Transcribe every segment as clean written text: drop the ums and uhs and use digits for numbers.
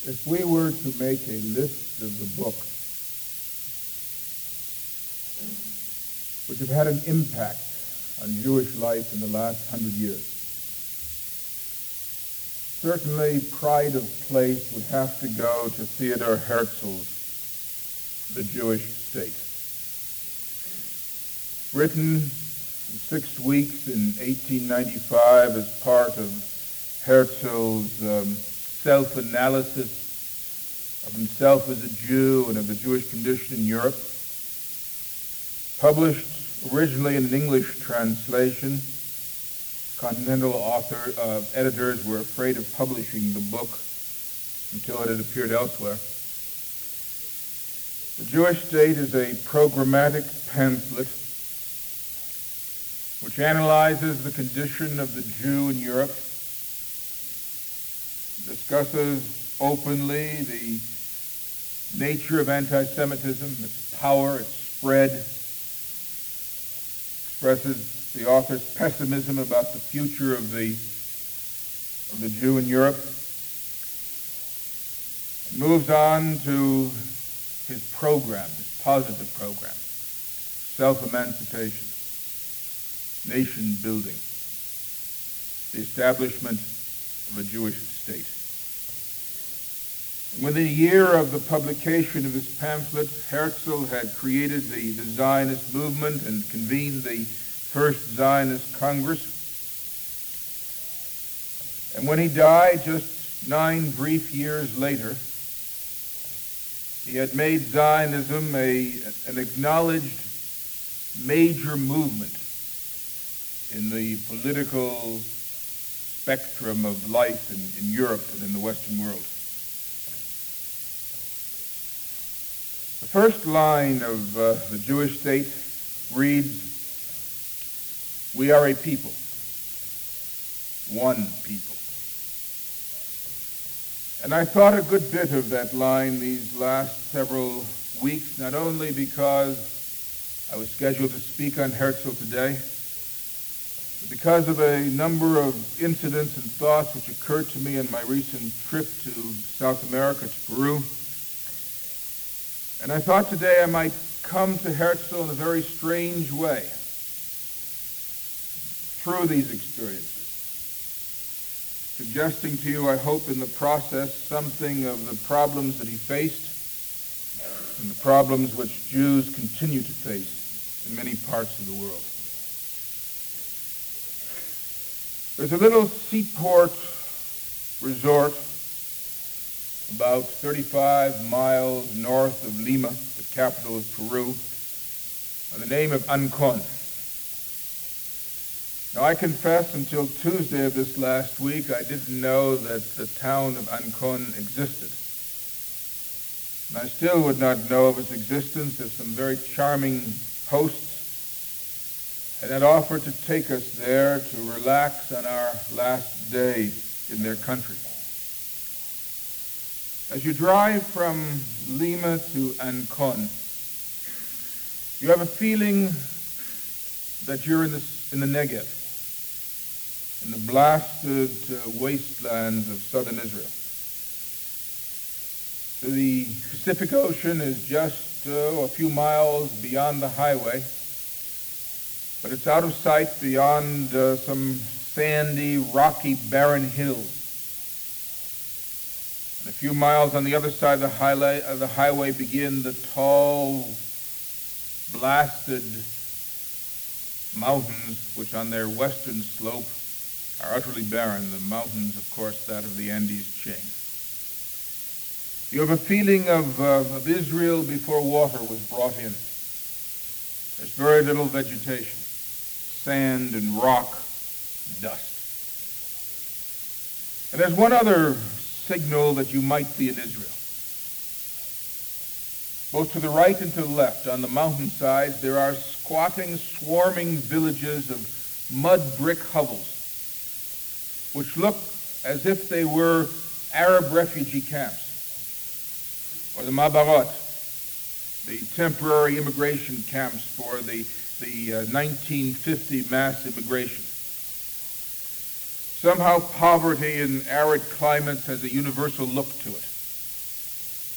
If we were to make a list of the books which have had an impact on Jewish life in the last 100 years, certainly pride of place would have to go to Theodor Herzl's The Jewish State. Written in 6 weeks in 1895 as part of Herzl's self-analysis of himself as a Jew and of the Jewish condition in Europe, published originally in an English translation. Continental editors were afraid of publishing the book until it had appeared elsewhere. The Jewish State is a programmatic pamphlet which analyzes the condition of the Jew in Europe, discusses openly the nature of anti-Semitism, its power, its spread, expresses the author's pessimism about the future of the Jew in Europe, and moves on to his program, his positive program: self-emancipation, nation building, the establishment of a Jewish state. And within a year of the publication of this pamphlet, Herzl had created the Zionist movement and convened the First Zionist Congress. And when he died, just 9 brief years later, he had made Zionism an acknowledged major movement in the political spectrum of life in Europe and in the Western world. The first line of the Jewish State reads, "We are a people, one people." And I thought a good bit of that line these last several weeks, not only because I was scheduled to speak on Herzl today, but because of a number of incidents and thoughts which occurred to me on my recent trip to South America, to Peru. And I thought today I might come to Herzl in a very strange way through these experiences, suggesting to you, I hope in the process, something of the problems that he faced and the problems which Jews continue to face in many parts of the world. There's a little seaport resort about 35 miles north of Lima, the capital of Peru, by the name of Ancon. Now, I confess, until Tuesday of this last week, I didn't know that the town of Ancon existed. And I still would not know of its existence if some very charming hosts had offered to take us there to relax on our last day in their country. As you drive from Lima to Ancon, you have a feeling that you're in the Negev, in the blasted wastelands of southern Israel. The Pacific Ocean is just a few miles beyond the highway, but it's out of sight beyond some sandy, rocky, barren hills. And a few miles on the other side of the highway begin the tall, blasted mountains, which on their western slope are utterly barren. The mountains, of course, that of the Andes chain. You have a feeling of Israel before water was brought in. There's very little vegetation, sand and rock, dust. And there's one other signal that you might be in Israel. Both to the right and to the left, on the mountainsides, there are squatting, swarming villages of mud brick hovels, which look as if they were Arab refugee camps, or the Mabarot, the temporary immigration camps for the 1950 mass immigration. Somehow poverty in arid climates has a universal look to it.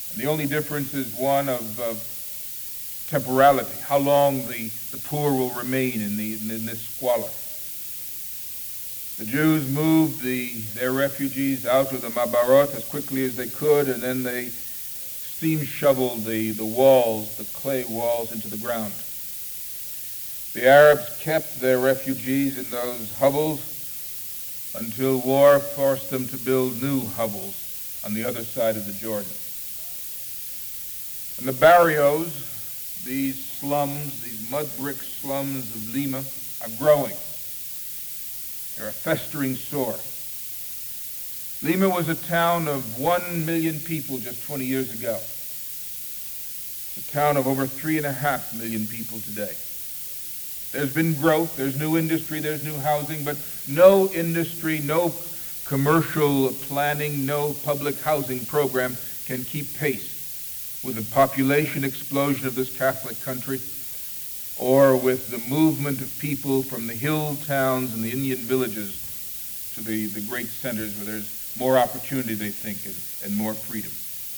And the only difference is one of temporality, how long the poor will remain in this squalor. The Jews moved their refugees out of the Mabarot as quickly as they could, and then they steam shoveled the walls, the clay walls, into the ground. The Arabs kept their refugees in those hovels until war forced them to build new hovels on the other side of the Jordan. And the barrios, these slums, these mud brick slums of Lima, are growing. They're a festering sore. Lima was a town of 1 million people just 20 years ago. It's a town of over 3.5 million people today. There's been growth, there's new industry, there's new housing, but no industry, no commercial planning, no public housing program can keep pace with the population explosion of this Catholic country, or with the movement of people from the hill towns and the Indian villages to the great centers where there's more opportunity, they think, and more freedom.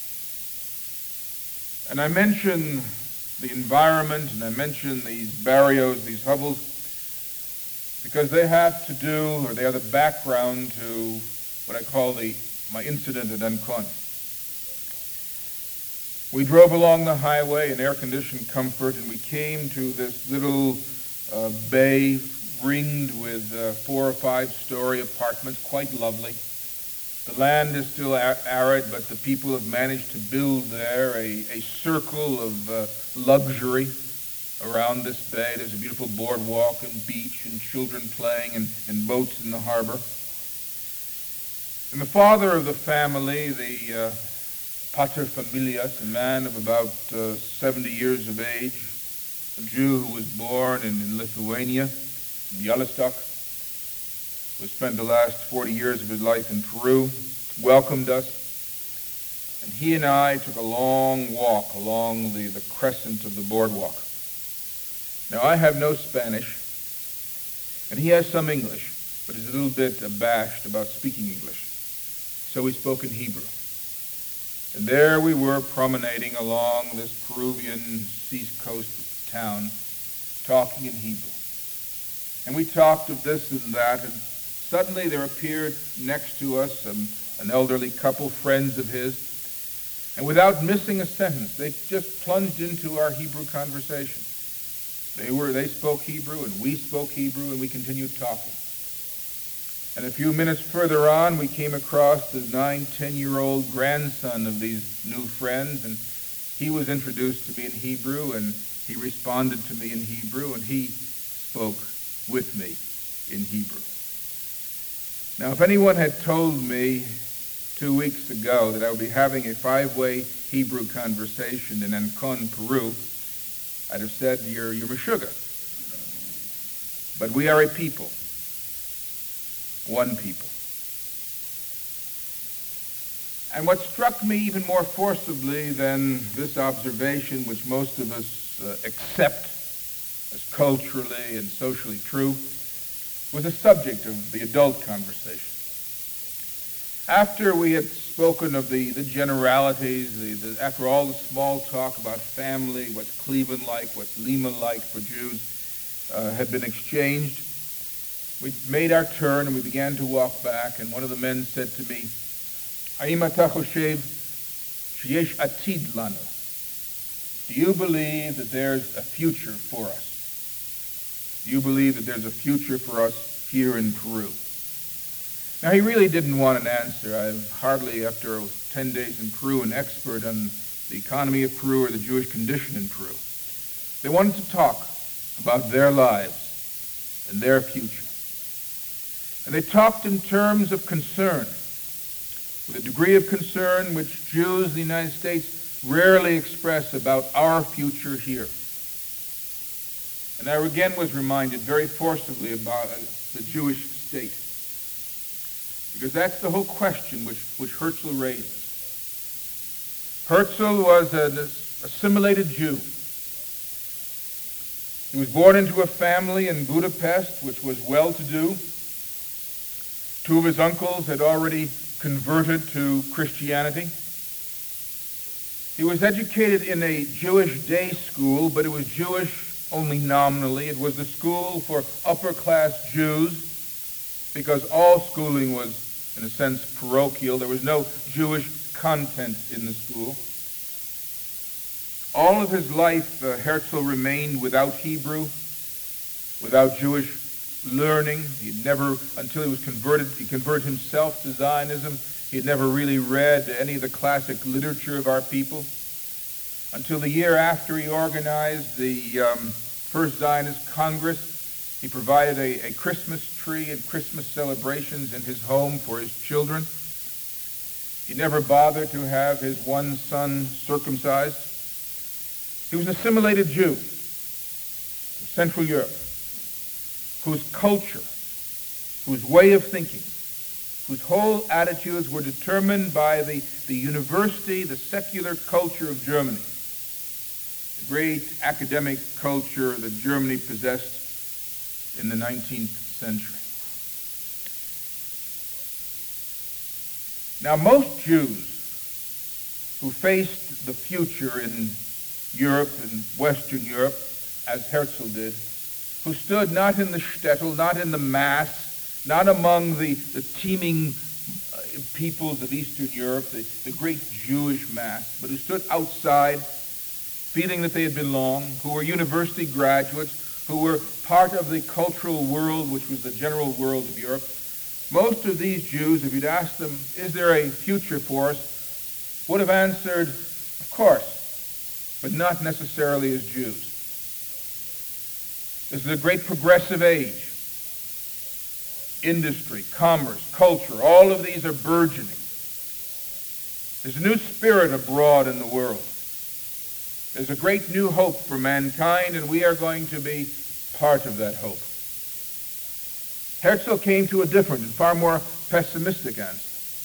And I mention the environment, and I mention these barrios, these hovels, because they have to do, or they are the background to what I call my incident at Ancon. We drove along the highway in air-conditioned comfort, and we came to this little bay ringed with 4 or 5-story apartments, quite lovely. The land is still arid, but the people have managed to build there a circle of luxury around this bay. There's a beautiful boardwalk and beach and children playing and boats in the harbor. And the father of the family, the pater familias, a man of about 70 years of age, a Jew who was born in Lithuania, in Bialystok, who spent the last 40 years of his life in Peru, welcomed us, and he and I took a long walk along the crescent of the boardwalk. Now, I have no Spanish, and he has some English, but is a little bit abashed about speaking English, so we spoke in Hebrew. And there we were promenading along this Peruvian seacoast town, talking in Hebrew. And we talked of this and that, and suddenly there appeared next to us an elderly couple, friends of his, and without missing a sentence, they just plunged into our Hebrew conversation. They spoke Hebrew, and we spoke Hebrew, and we continued talking. And a few minutes further on, we came across the 9-10-year-old grandson of these new friends, and he was introduced to me in Hebrew, and he responded to me in Hebrew, and he spoke with me in Hebrew. Now, if anyone had told me 2 weeks ago that I would be having a 5-way Hebrew conversation in Ancon, Peru, I'd have said, you're Meshuggah. But we are a people. One people. And what struck me even more forcibly than this observation, which most of us accept as culturally and socially true, was the subject of the adult conversation. After we had spoken of the generalities, after all the small talk about family, what's Cleveland like, what's Lima like for Jews, had been exchanged, we made our turn and we began to walk back, and one of the men said to me, "Haim ata choshev sheyesh atid lanu?" Do you believe that there's a future for us? Do you believe that there's a future for us here in Peru? Now, he really didn't want an answer. I'm hardly, after 10 days in Peru, an expert on the economy of Peru or the Jewish condition in Peru. They wanted to talk about their lives and their future. And they talked in terms of concern, with a degree of concern which Jews in the United States rarely express about our future here. And I again was reminded very forcibly about the Jewish state, because that's the whole question which Herzl raises. Herzl was an assimilated Jew. He was born into a family in Budapest which was well-to-do. 2 of his uncles had already converted to Christianity. He was educated in a Jewish day school, but it was Jewish only nominally. It was the school for upper-class Jews because all schooling was, in a sense, parochial. There was no Jewish content in the school. All of his life, Herzl remained without Hebrew, without Jewish learning. He never, until he converted himself to Zionism. He had never really read any of the classic literature of our people. Until the year after he organized the First Zionist Congress, he provided a Christmas tree and Christmas celebrations in his home for his children. He never bothered to have his one son circumcised. He was an assimilated Jew of Central Europe, whose culture, whose way of thinking, whose whole attitudes were determined by the university, the secular culture of Germany, the great academic culture that Germany possessed in the 19th century. Now, most Jews who faced the future in Europe and Western Europe, as Herzl did, who stood not in the shtetl, not in the mass, not among the teeming peoples of Eastern Europe, the great Jewish mass, but who stood outside, feeling that they had belonged, who were university graduates, who were part of the cultural world, which was the general world of Europe. Most of these Jews, if you'd asked them, is there a future for us, would have answered, of course, but not necessarily as Jews. This is a great progressive age. Industry, commerce, culture, all of these are burgeoning. There's a new spirit abroad in the world. There's a great new hope for mankind, and we are going to be part of that hope. Herzl came to a different and far more pessimistic answer.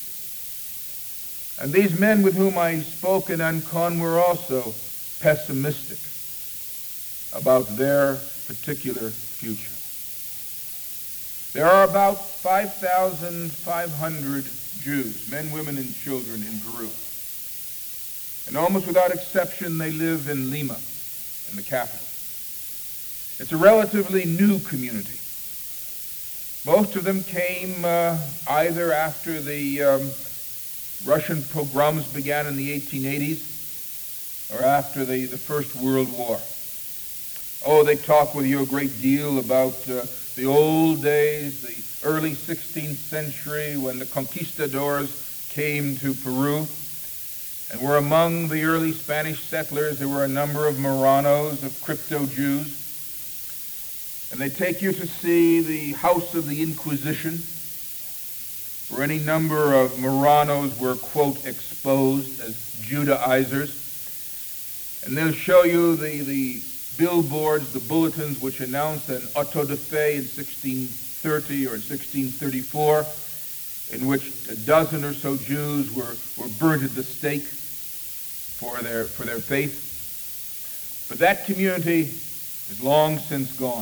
And these men with whom I spoke in Ancon were also pessimistic about their particular future. There are about 5,500 Jews, men, women, and children in Peru. And almost without exception, they live in Lima, in the capital. It's a relatively new community. Most of them came either after the Russian pogroms began in the 1880s or after the First World War. Oh, they talk with you a great deal about the old days, the early 16th century when the conquistadors came to Peru and were among the early Spanish settlers. There were a number of Marranos, of crypto-Jews. And they take you to see the house of the Inquisition, where any number of Marranos were, quote, exposed as Judaizers. And they'll show you the billboards, the bulletins which announced an auto de fe in 1630 or in 1634, in which a dozen or so Jews were burnt at the stake for their faith. But that community is long since gone,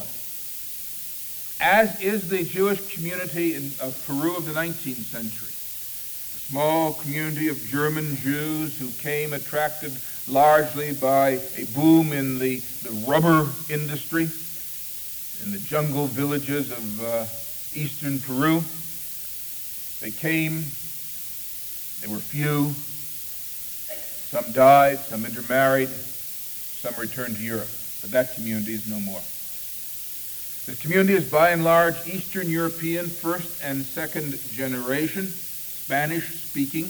as is the Jewish community of Peru of the 19th century. A small community of German Jews who came attracted largely by a boom in the rubber industry in the jungle villages of eastern Peru. They came, they were few, some died, some intermarried, some returned to Europe, but that community is no more. This community is by and large Eastern European, first and second generation, Spanish-speaking,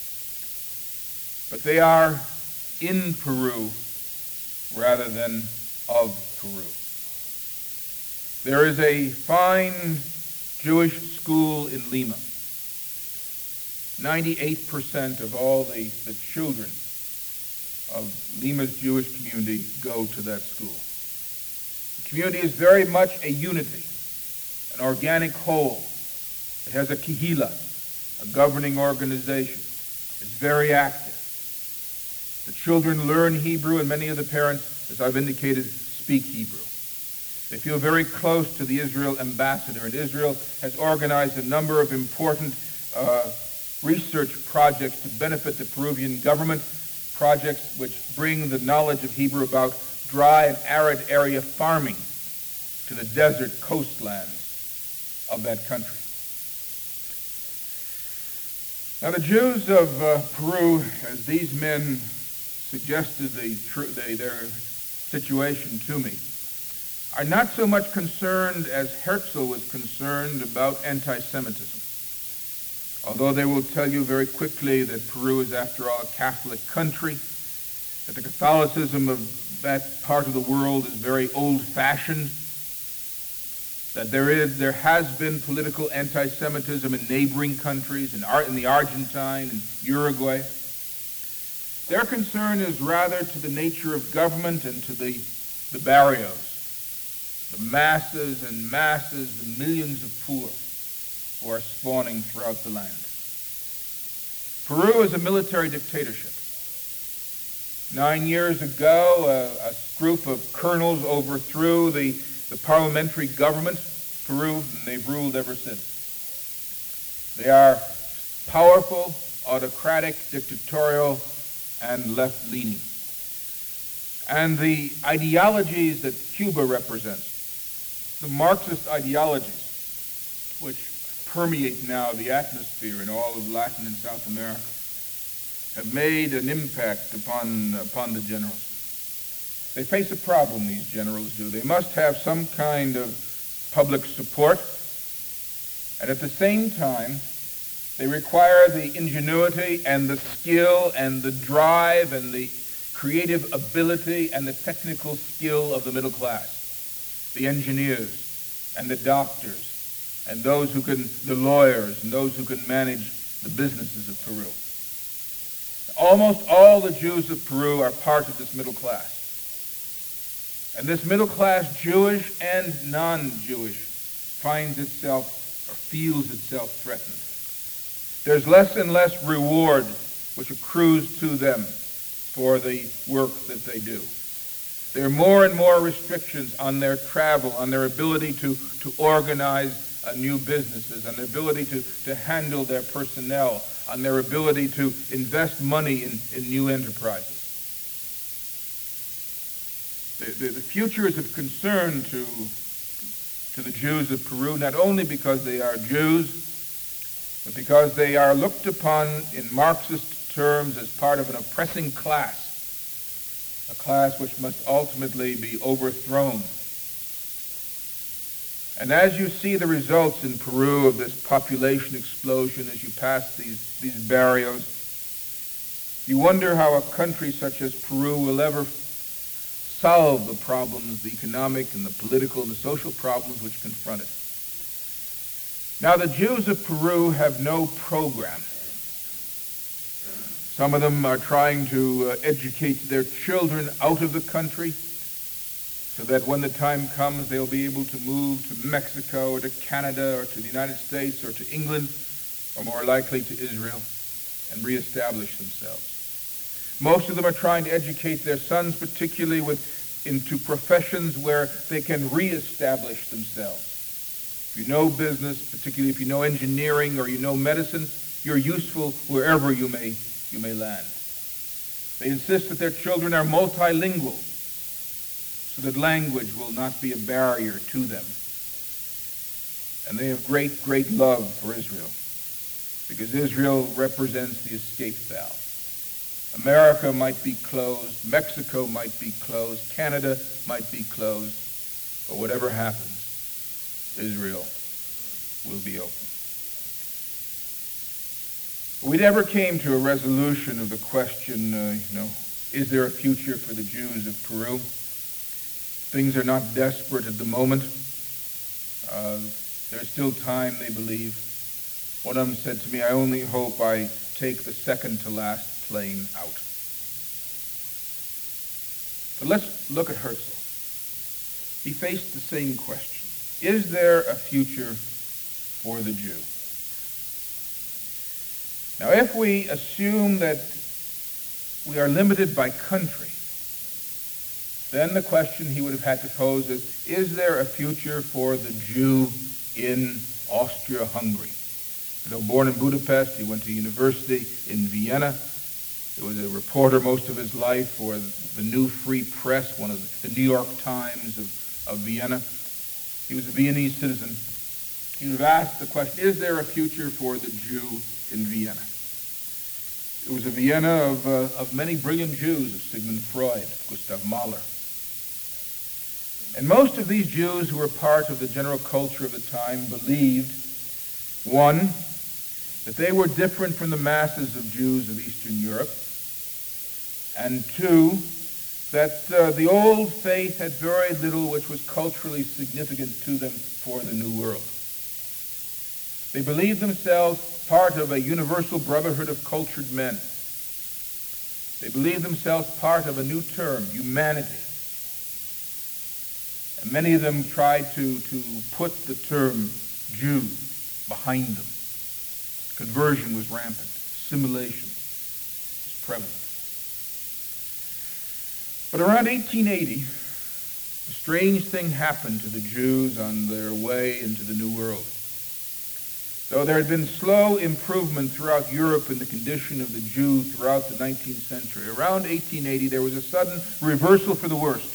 but they are in Peru rather than of Peru. There is a fine Jewish school in Lima. 98% of all the children of Lima's Jewish community go to that school. The community is very much a unity, an organic whole. It has a kehila, a governing organization. It's very active. The children learn Hebrew, and many of the parents, as I've indicated, speak Hebrew. They feel very close to the Israel ambassador, and Israel has organized a number of important research projects to benefit the Peruvian government, projects which bring the knowledge of Hebrew about dry and arid area farming to the desert coastlands of that country. Now the Jews of Peru, as these men suggested their situation to me, are not so much concerned as Herzl was concerned about anti-Semitism. Although they will tell you very quickly that Peru is, after all, a Catholic country, that the Catholicism of that part of the world is very old-fashioned, that there has been political anti-Semitism in neighboring countries, in the Argentine and Uruguay. Their concern is rather to the nature of government and to the barrios, the masses and masses, the millions of poor who are spawning throughout the land. Peru is a military dictatorship. 9 years ago, a group of colonels overthrew the parliamentary government of Peru, and they've ruled ever since. They are powerful, autocratic, dictatorial, and left-leaning. And the ideologies that Cuba represents, the Marxist ideologies, which permeate now the atmosphere in all of Latin and South America, have made an impact upon the generals. They face a problem, these generals do. They must have some kind of public support, and at the same time, they require the ingenuity and the skill and the drive and the creative ability and the technical skill of the middle class, the engineers and the doctors and the lawyers and those who can manage the businesses of Peru. Almost all the Jews of Peru are part of this middle class. And this middle class, Jewish and non-Jewish, finds itself or feels itself threatened. There's less and less reward which accrues to them for the work that they do. There are more and more restrictions on their travel, on their ability to organize new businesses, on their ability to handle their personnel, on their ability to invest money in new enterprises. The future is of concern to the Jews of Peru, not only because they are Jews, but because they are looked upon in Marxist terms as part of an oppressing class, a class which must ultimately be overthrown. And as you see the results in Peru of this population explosion, as you pass these barrios, you wonder how a country such as Peru will ever solve the problems, the economic and the political and the social problems which confront it. Now, the Jews of Peru have no program. Some of them are trying to educate their children out of the country so that when the time comes, they'll be able to move to Mexico or to Canada or to the United States or to England, or more likely to Israel, and reestablish themselves. Most of them are trying to educate their sons, particularly into professions where they can reestablish themselves. If you know business, particularly if you know engineering or you know medicine, you're useful wherever you may land. They insist that their children are multilingual, so that language will not be a barrier to them. And they have great, great love for Israel, because Israel represents the escape valve. America might be closed, Mexico might be closed, Canada might be closed, but whatever happens, Israel will be open. We never came to a resolution of the question, is there a future for the Jews of Peru? Things are not desperate at the moment. There's still time, they believe. One of them said to me, I only hope I take the second to last plane out. But let's look at Herzl. He faced the same question. Is there a future for the Jew? Now, if we assume that we are limited by country, then the question he would have had to pose is there a future for the Jew in Austria-Hungary? Though born in Budapest, he went to university in Vienna. He was a reporter most of his life for the New Free Press, one of the New York Times of Vienna. He was a Viennese citizen. He would have asked the question, is there a future for the Jew in Vienna? It was a Vienna of many brilliant Jews, of Sigmund Freud, of Gustav Mahler. And most of these Jews who were part of the general culture of the time believed, one, that they were different from the masses of Jews of Eastern Europe, and two, that the old faith had very little which was culturally significant to them for the New World. They believed themselves part of a universal brotherhood of cultured men. They believed themselves part of a new term, humanity. And many of them tried to put the term Jew behind them. Conversion was rampant. Assimilation was prevalent. But around 1880, a strange thing happened to the Jews on their way into the New World. Though there had been slow improvement throughout Europe in the condition of the Jew throughout the 19th century, around 1880 there was a sudden reversal for the worst.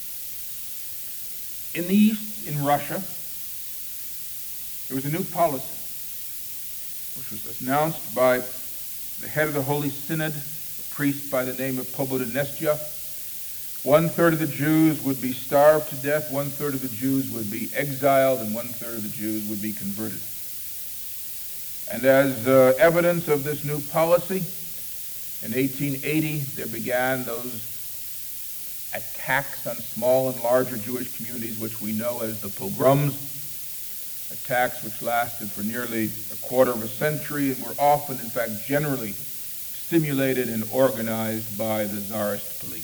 In the East, in Russia, there was a new policy, which was announced by the head of the Holy Synod, a priest by the name of Pobodnestya. 1/3 of the Jews would be starved to death, 1/3 of the Jews would be exiled, and 1/3 of the Jews would be converted. And as evidence of this new policy, in 1880 there began those attacks on small and larger Jewish communities, which we know as the pogroms, attacks which lasted for nearly a quarter of a century and were often, in fact, generally stimulated and organized by the Tsarist police.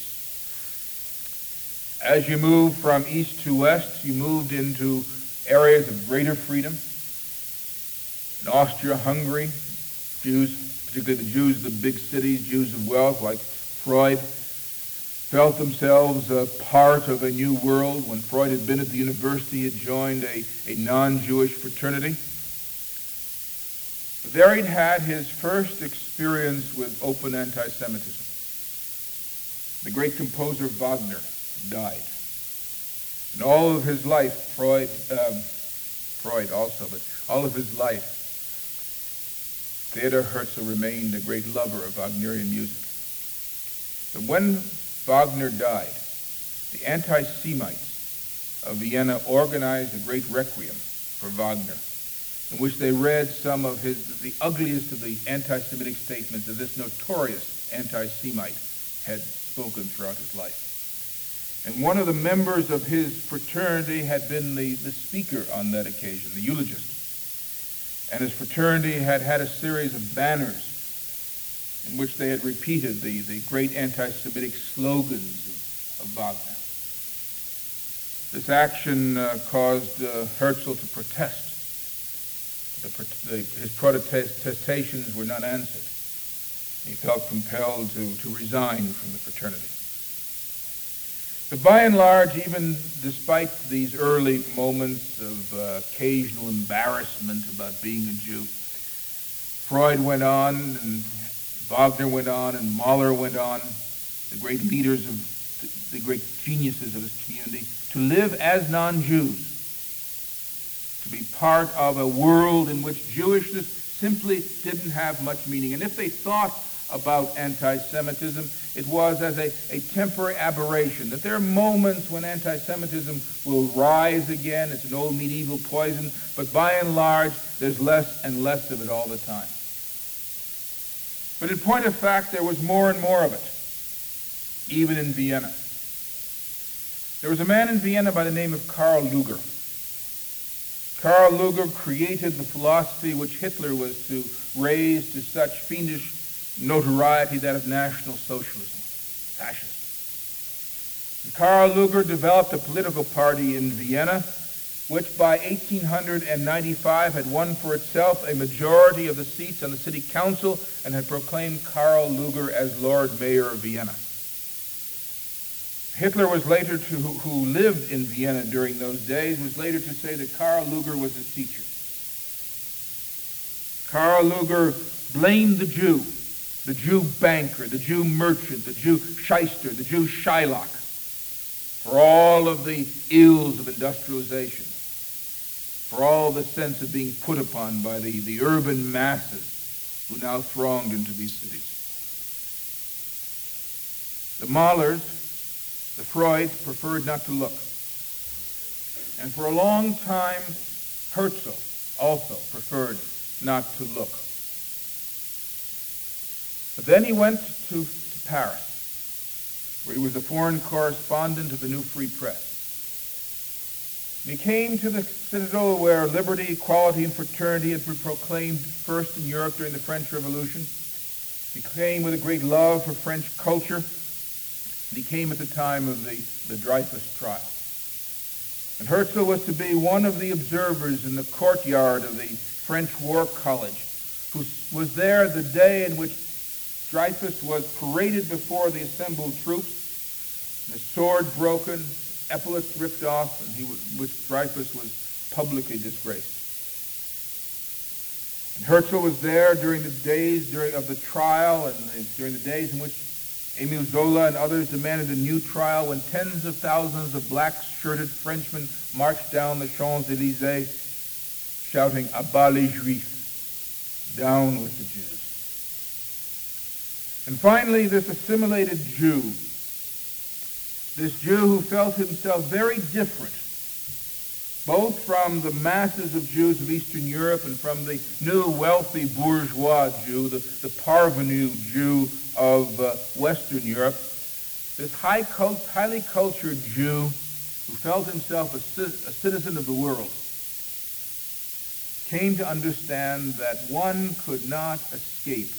As you moved from east to west, you moved into areas of greater freedom. In Austria-Hungary, Jews, particularly the Jews of the big cities, Jews of wealth like Freud, felt themselves a part of a new world. When Freud had been at the university, he had joined a non-Jewish fraternity. But there he'd had his first experience with open anti-Semitism. The great composer Wagner died. And all of his life, Freud also, but all of his life, Theodor Herzl remained a great lover of Wagnerian music. So when Wagner died, the anti-Semites of Vienna organized a great requiem for Wagner, in which they read some of the ugliest of the anti-Semitic statements that this notorious anti-Semite had spoken throughout his life. And one of the members of his fraternity had been the speaker on that occasion, the eulogist. And his fraternity had had a series of banners in which they had repeated the great anti-Semitic slogans of Wagner. This action caused Herzl to protest. His protestations were not answered. He felt compelled to resign from the fraternity. But by and large, even despite these early moments of occasional embarrassment about being a Jew, Freud went on, and Wagner went on, and Mahler went on, the great leaders of the great geniuses of his community, to live as non-Jews, to be part of a world in which Jewishness simply didn't have much meaning. And if they thought about anti-Semitism, it was as a temporary aberration, that there are moments when anti-Semitism will rise again. It's an old medieval poison, but by and large, there's less and less of it all the time. But in point of fact, there was more and more of it, even in Vienna. There was a man in Vienna by the name of Karl Lueger. Karl Lueger created the philosophy which Hitler was to raise to such fiendish notoriety, that of National Socialism, fascism. And Karl Lueger developed a political party in Vienna, which by 1895 had won for itself a majority of the seats on the city council and had proclaimed Karl Lueger as Lord Mayor of Vienna. Hitler was later who lived in Vienna during those days, was later to say that Karl Lueger was his teacher. Karl Lueger blamed the Jew the Jew banker, the Jew merchant, the Jew shyster, the Jew Shylock, for all of the ills of industrialization, for all the sense of being put upon by the urban masses who now thronged into these cities. The Mahlers, the Freuds, preferred not to look. And for a long time, Herzl also preferred not to look. But then he went to Paris, where he was a foreign correspondent of the New Free Press. And he came to the citadel where liberty, equality, and fraternity had been proclaimed first in Europe during the French Revolution. He came with a great love for French culture, and he came at the time of the Dreyfus trial. And Herzl was to be one of the observers in the courtyard of the French War College, who was there the day in which Dreyfus was paraded before the assembled troops, and his sword broken, epaulets ripped off, and which Dreyfus was publicly disgraced. And Herzl was there during the days of the trial and during the days in which Émile Zola and others demanded a new trial, when tens of thousands of black-shirted Frenchmen marched down the Champs-Élysées shouting, "À bas les Juifs," down with the Jews. And finally, this assimilated Jew, this Jew who felt himself very different, both from the masses of Jews of Eastern Europe and from the new wealthy bourgeois Jew, the parvenu Jew of Western Europe, this highly cultured Jew who felt himself a citizen of the world, came to understand that one could not escape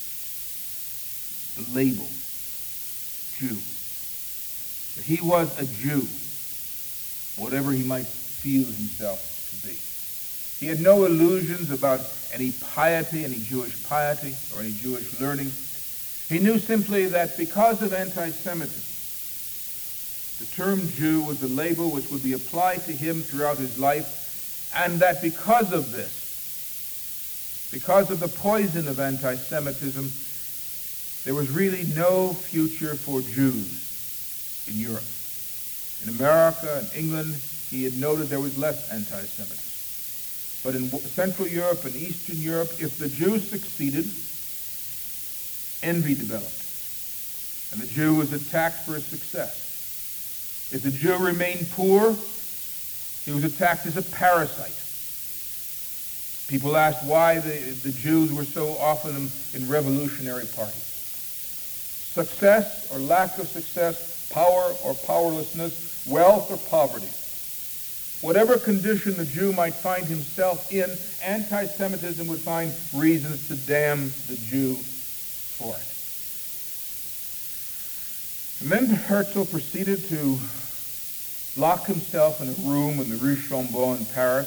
the label Jew. That he was a Jew, whatever he might feel himself to be. He had no illusions about any piety, any Jewish piety, or any Jewish learning. He knew simply that because of anti-Semitism, the term Jew was a label which would be applied to him throughout his life, and that because of this, because of the poison of anti-Semitism, there was really no future for Jews in Europe. In America and England, he had noted there was less anti-Semitism. But in Central Europe and Eastern Europe, if the Jews succeeded, envy developed, and the Jew was attacked for his success. If the Jew remained poor, he was attacked as a parasite. People asked why the Jews were so often in revolutionary parties. Success or lack of success, power or powerlessness, wealth or poverty. Whatever condition the Jew might find himself in, anti-Semitism would find reasons to damn the Jew for it. And then Herzl proceeded to lock himself in a room in the Rue Chambon in Paris,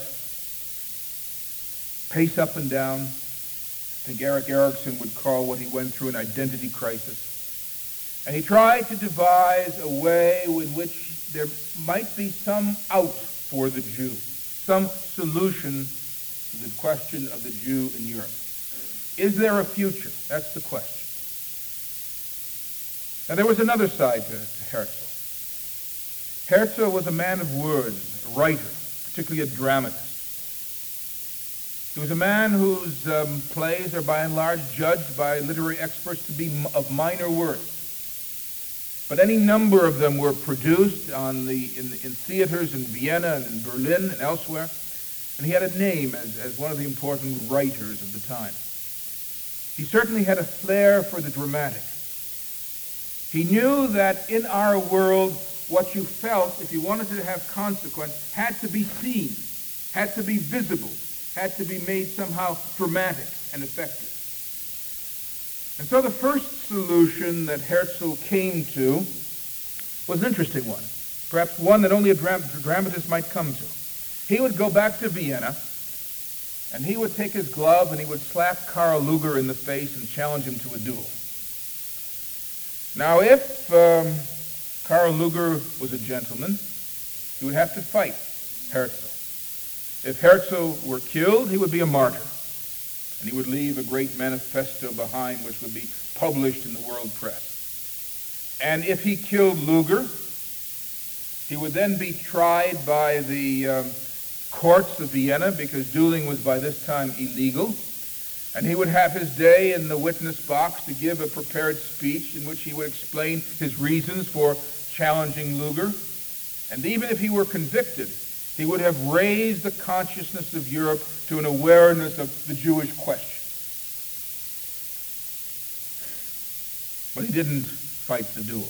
pace up and down. I think Erik Erikson would call what he went through an identity crisis. And he tried to devise a way in which there might be some out for the Jew, some solution to the question of the Jew in Europe. Is there a future? That's the question. Now, there was another side to Herzl. Herzl was a man of words, a writer, particularly a dramatist. He was a man whose plays are by and large judged by literary experts to be of minor worth. But any number of them were produced in theaters in Vienna and in Berlin and elsewhere, and he had a name as one of the important writers of the time. He certainly had a flair for the dramatic. He knew that in our world, what you felt, if you wanted to have consequence, had to be seen, had to be visible, had to be made somehow dramatic and effective. And so the first solution that Herzl came to was an interesting one, perhaps one that only a dramatist might come to. He would go back to Vienna, and he would take his glove and he would slap Karl Lueger in the face and challenge him to a duel. Now, if Karl Lueger was a gentleman, he would have to fight Herzl. If Herzl were killed, he would be a martyr. and he would leave a great manifesto behind which would be published in the world press. And if he killed Luger, he would then be tried by the courts of Vienna, because dueling was by this time illegal. And he would have his day in the witness box to give a prepared speech in which he would explain his reasons for challenging Luger. And even if he were convicted, he would have raised the consciousness of Europe to an awareness of the Jewish question. But he didn't fight the duel.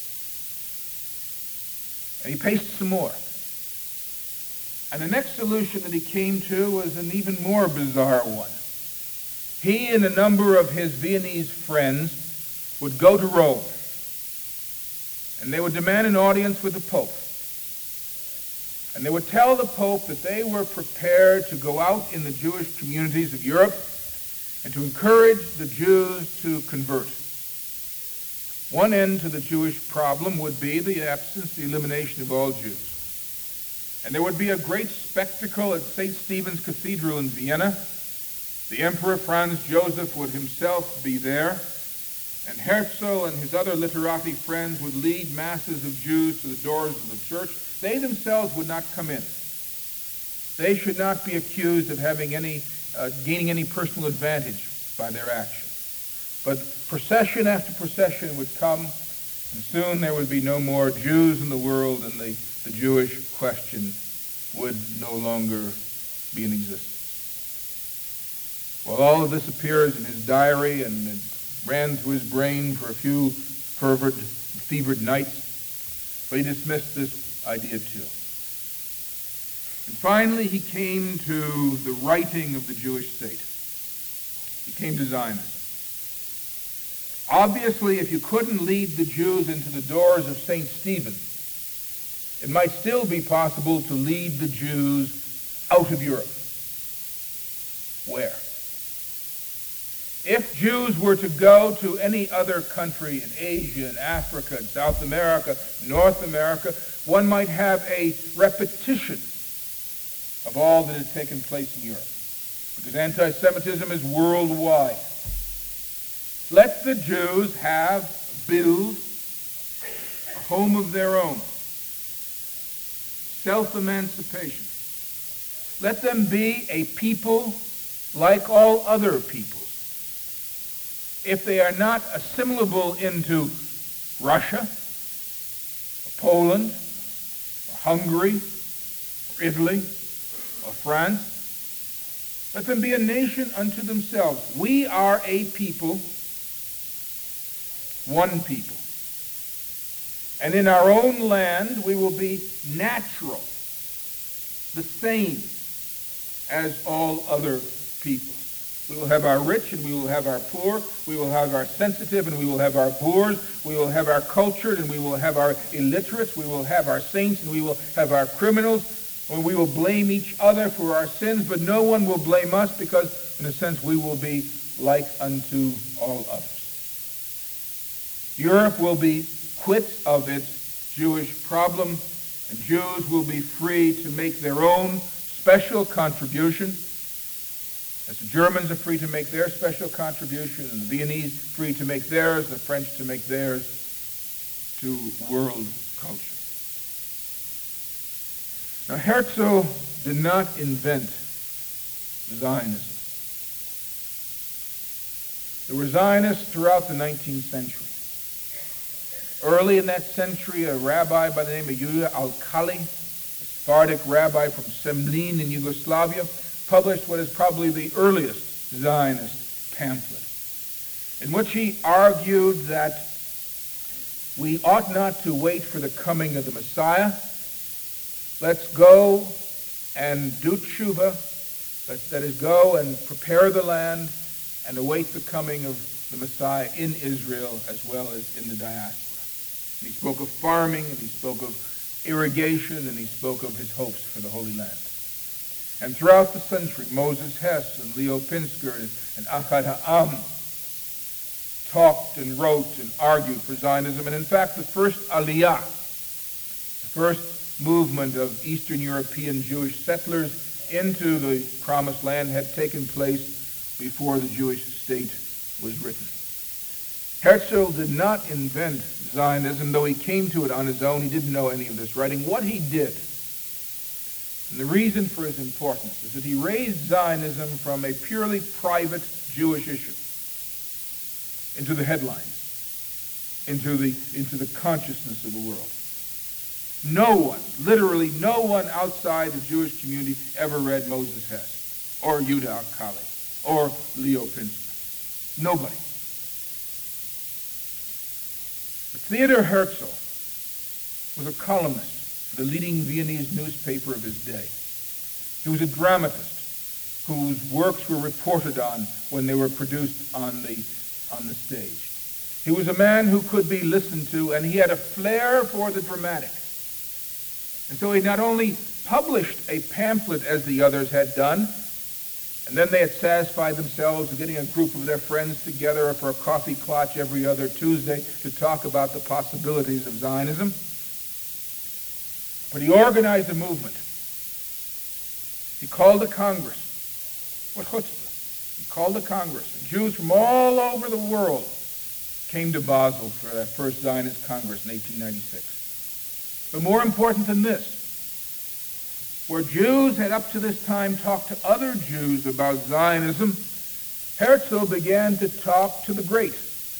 And he paced some more. And the next solution that he came to was an even more bizarre one. He and a number of his Viennese friends would go to Rome, and they would demand an audience with the Pope. And they would tell the Pope that they were prepared to go out in the Jewish communities of Europe and to encourage the Jews to convert. One end to the Jewish problem would be the absence, the elimination of all Jews. And there would be a great spectacle at St. Stephen's Cathedral in Vienna. The Emperor Franz Joseph would himself be there, and Herzl and his other literati friends would lead masses of Jews to the doors of the church. They themselves would not come in. They should not be accused of having gaining any personal advantage by their action. But procession after procession would come, and soon there would be no more Jews in the world, and the Jewish question would no longer be in existence. Well, all of this appears in his diary, and it ran through his brain for a few fevered nights, but he dismissed this idea too. And finally, he came to the writing of the Jewish state. He came to Zionism. Obviously, if you couldn't lead the Jews into the doors of St. Stephen, it might still be possible to lead the Jews out of Europe. Where? If Jews were to go to any other country in Asia, in Africa, in South America, North America, one might have a repetition of all that had taken place in Europe, because anti-Semitism is worldwide. Let the Jews build a home of their own, self-emancipation. Let them be a people like all other peoples. If they are not assimilable into Russia, or Poland, or Hungary, or Italy, or France, let them be a nation unto themselves. We are a people, one people. And in our own land, we will be natural, the same as all other peoples. We will have our rich and we will have our poor. We will have our sensitive and we will have our boors. We will have our cultured and we will have our illiterates. We will have our saints and we will have our criminals. And we will blame each other for our sins, but no one will blame us because, in a sense, we will be like unto all others. Europe will be quit of its Jewish problem, and Jews will be free to make their own special contribution. As the Germans are free to make their special contribution, and the Viennese free to make theirs, the French to make theirs to world culture. Now, Herzl did not invent Zionism. There were Zionists throughout the 19th century. Early in that century, a rabbi by the name of Yehuda Alkali, a Sephardic rabbi from Semlin in Yugoslavia, published what is probably the earliest Zionist pamphlet, in which he argued that we ought not to wait for the coming of the Messiah. Let's go and do tshuva, that is, go and prepare the land and await the coming of the Messiah in Israel as well as in the diaspora. And he spoke of farming, and he spoke of irrigation, and he spoke of his hopes for the Holy Land. And throughout the century, Moses Hess and Leo Pinsker and Achad Ha'am talked and wrote and argued for Zionism. And in fact, the first Aliyah, the first movement of Eastern European Jewish settlers into the Promised Land, had taken place before the Jewish state was written. Herzl did not invent Zionism, though he came to it on his own. He didn't know any of this writing. What he did, and the reason for his importance, is that he raised Zionism from a purely private Jewish issue into the headlines, into the consciousness of the world. No one, literally no one outside the Jewish community ever read Moses Hess or Yehuda Akali or Leo Pinsker. Nobody. But Theodor Herzl was a columnist for the leading Viennese newspaper of his day. He was a dramatist whose works were reported on when they were produced on the stage. He was a man who could be listened to, and he had a flair for the dramatic. And so he not only published a pamphlet as the others had done, and then they had satisfied themselves with getting a group of their friends together for a coffee clutch every other Tuesday to talk about the possibilities of Zionism, but he organized a movement. He called a Congress. What chutzpah. He called a Congress. And Jews from all over the world came to Basel for that first Zionist Congress in 1896. But more important than this, where Jews had up to this time talked to other Jews about Zionism, Herzl began to talk to the great.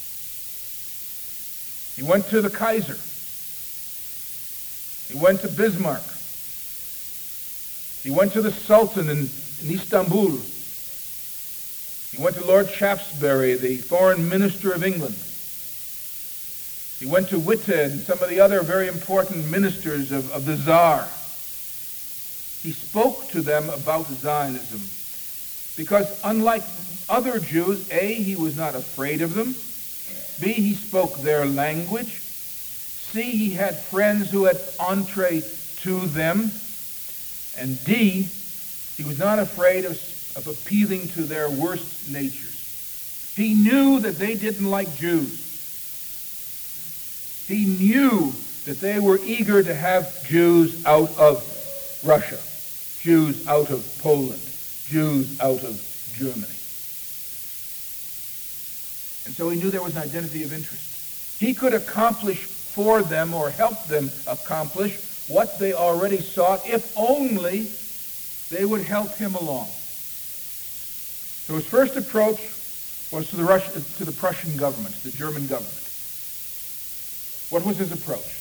He went to the Kaiser. He went to Bismarck. He went to the Sultan in Istanbul. He went to Lord Shaftesbury, the foreign minister of England. He went to Witte and some of the other very important ministers of the Tsar. He spoke to them about Zionism because unlike other Jews, A, he was not afraid of them, B, he spoke their language, C, he had friends who had entree to them, and D, he was not afraid of appealing to their worst natures. He knew that they didn't like Jews. He knew that they were eager to have Jews out of Russia, Jews out of Poland, Jews out of Germany. And so he knew there was an identity of interest. He could accomplish for them or help them accomplish what they already sought if only they would help him along. So his first approach was to the Prussian government, the German government. What was his approach?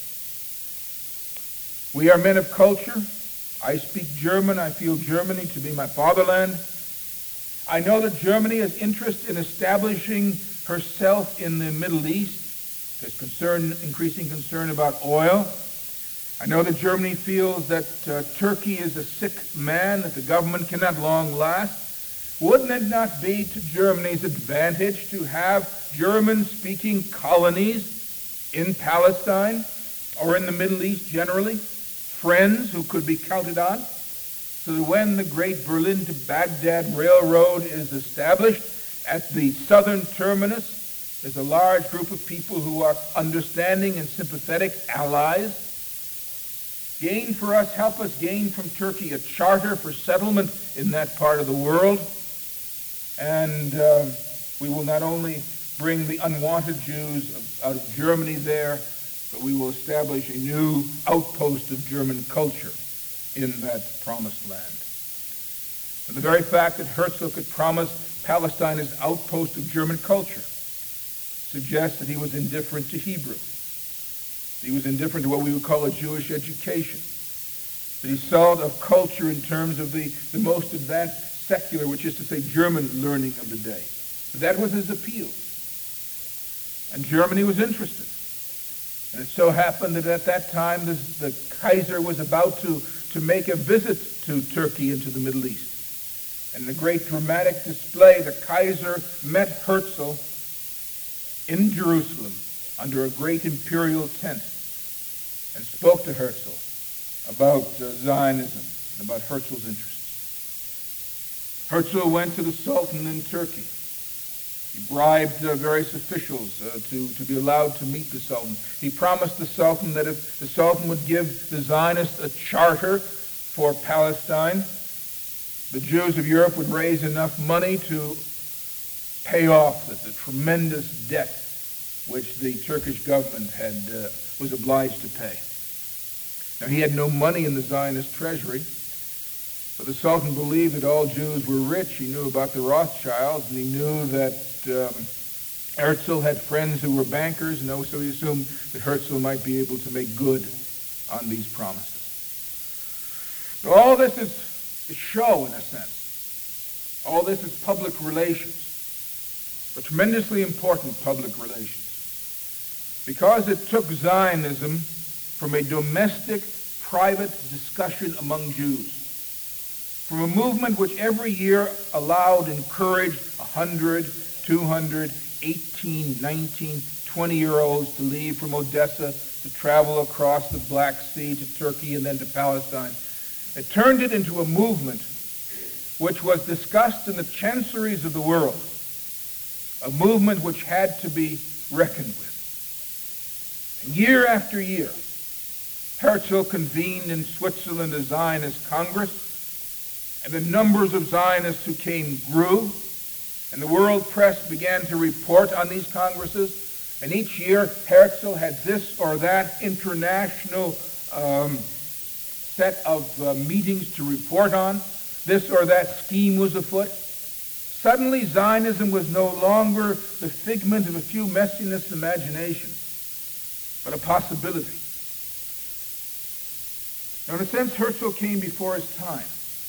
We are men of culture. I speak German. I feel Germany to be my fatherland. I know that Germany has interest in establishing herself in the Middle East. There's increasing concern about oil. I know that Germany feels that Turkey is a sick man, that the government cannot long last. Wouldn't it not be to Germany's advantage to have German-speaking colonies in Palestine or in the Middle East generally, friends who could be counted on, so that when the great Berlin to Baghdad railroad is established, at the southern terminus there's a large group of people who are understanding and sympathetic allies. Gain for us, help us gain from Turkey a charter for settlement in that part of the world, and we will not only bring the unwanted Jews out of Germany there, but we will establish a new outpost of German culture in that promised land. And the very fact that Herzl could promise Palestine as outpost of German culture suggests that he was indifferent to Hebrew. He was indifferent to what we would call a Jewish education. That he thought of culture in terms of the most advanced secular, which is to say German learning of the day. That was his appeal. And Germany was interested. And it so happened that at that time the Kaiser was about to make a visit to Turkey and to the Middle East. And in a great dramatic display, the Kaiser met Herzl in Jerusalem under a great imperial tent and spoke to Herzl about Zionism and about Herzl's interests. Herzl went to the Sultan in Turkey. He bribed various officials to be allowed to meet the Sultan. He promised the Sultan that if the Sultan would give the Zionists a charter for Palestine, the Jews of Europe would raise enough money to pay off the tremendous debt which the Turkish government was obliged to pay. Now, he had no money in the Zionist treasury, but the Sultan believed that all Jews were rich. He knew about the Rothschilds, and he knew that Herzl had friends who were bankers, and so he assumed that Herzl might be able to make good on these promises. So all this is a show, in a sense. All this is public relations, but tremendously important public relations, because it took Zionism from a domestic, private discussion among Jews, from a movement which every year allowed, encouraged 100, 200, 18, 19, 20-year-olds to leave from Odessa to travel across the Black Sea to Turkey and then to Palestine. It turned it into a movement which was discussed in the chanceries of the world, a movement which had to be reckoned with. And year after year, Herzl convened in Switzerland a Zionist Congress, and the numbers of Zionists who came grew, and the world press began to report on these congresses, and each year Herzl had this or that international set of meetings to report on. This or that scheme was afoot. Suddenly Zionism was no longer the figment of a few Messianists' imagination, but a possibility. Now, in a sense, Herzl came before his time.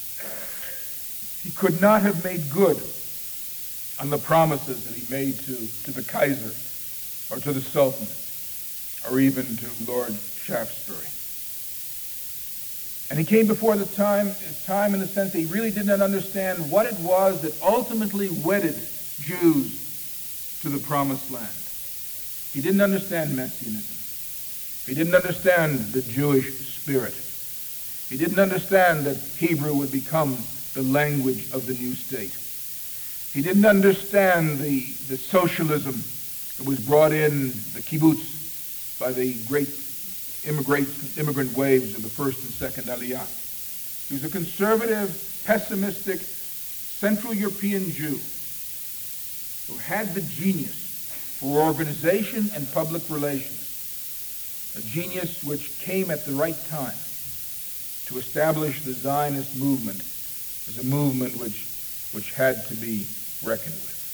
He could not have made good on the promises that he made to the Kaiser or to the Sultan or even to Lord Shaftesbury. And he came before his time in the sense that he really did not understand what it was that ultimately wedded Jews to the Promised Land. He didn't understand Messianism. He didn't understand the Jewish spirit. He didn't understand that Hebrew would become the language of the new state. He didn't understand the socialism that was brought in the kibbutz by the great immigrant waves of the first and second Aliyah. He was a conservative, pessimistic, Central European Jew who had the genius for organization and public relations, a genius which came at the right time to establish the Zionist movement as a movement which had to be reckoned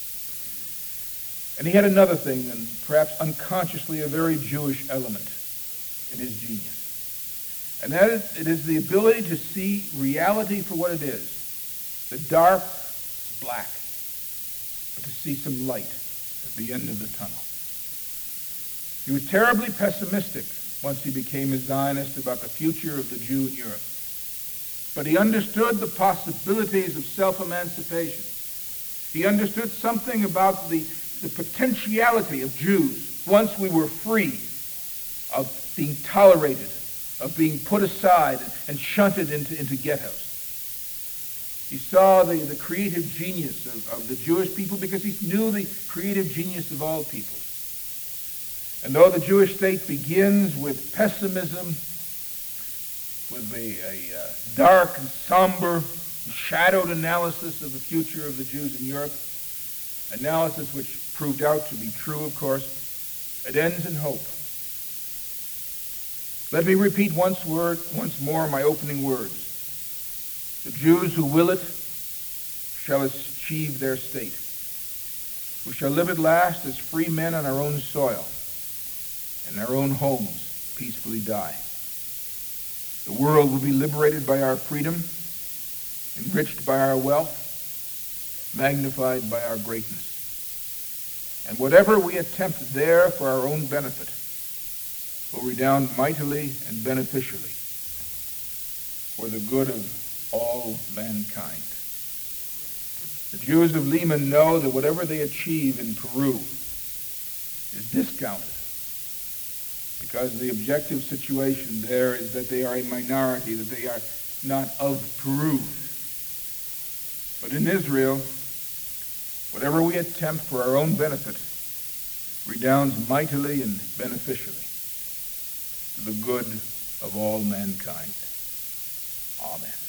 with. And he had another thing, and perhaps unconsciously a very Jewish element in his genius. And that is, it is the ability to see reality for what it is. The dark is black, but to see some light at the end of the tunnel. He was terribly pessimistic once he became a Zionist about the future of the Jew in Europe. But he understood the possibilities of self-emancipation. He understood something about the potentiality of Jews once we were free of being tolerated, of being put aside and shunted into ghettos. He saw the creative genius of the Jewish people because he knew the creative genius of all peoples. And though the Jewish state begins with pessimism, with a dark and somber, shadowed analysis of the future of the Jews in Europe, analysis which proved out to be true, of course, it ends in hope. Let me repeat once more my opening words. The Jews who will it shall achieve their state. We shall live at last as free men on our own soil, in our own homes, peacefully die. The world will be liberated by our freedom, enriched by our wealth, magnified by our greatness. And whatever we attempt there for our own benefit will redound mightily and beneficially for the good of all mankind. The Jews of Lima know that whatever they achieve in Peru is discounted, because the objective situation there is that they are a minority, that they are not of Peru. But in Israel, whatever we attempt for our own benefit redounds mightily and beneficially to the good of all mankind. Amen.